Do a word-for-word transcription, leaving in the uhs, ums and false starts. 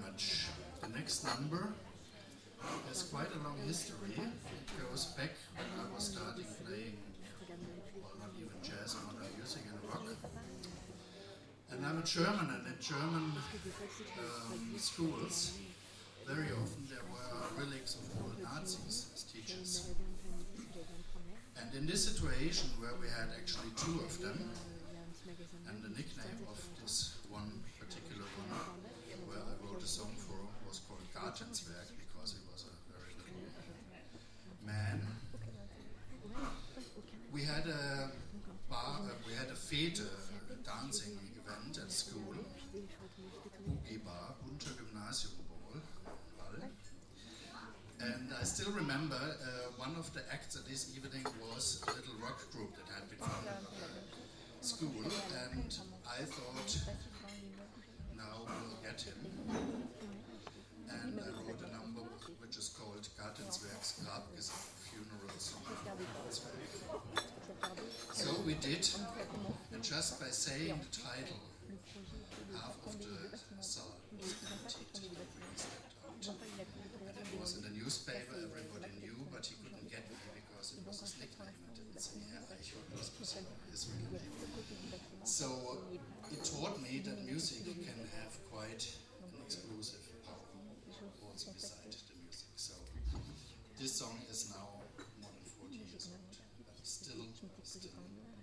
much. The next number has quite a long history. It goes back when I was starting playing, well, not even jazz, modern music and rock. And I'm a German, and in German um, schools, very often there were relics of old Nazis as teachers. And in this situation where we had actually two of them, and the nickname of this one particular one, where I wrote a song for, was called Gartenswerk, because he was a very little man. We had a bar, uh, we had a Fete, a dancing event at school, Boogie Bar, Untergymnasium Ball. And I still remember uh, one of the acts at this evening was a little rock group that had been founded by the school, and I thought, now we'll get him. And I wrote a number which is called Gartenswerks Grabgesang, Funeral Song of Gartenswerk. So we did, and just by saying the title, half of the saal was emptied. We stepped out. And it was in the newspaper, everybody knew, but he couldn't get me because it was his nickname. It didn't say Herr Eichhorn, this was his real name. So it taught me that music can have quite an explosive power, also beside the music. So this song is now more than forty years old, but still, still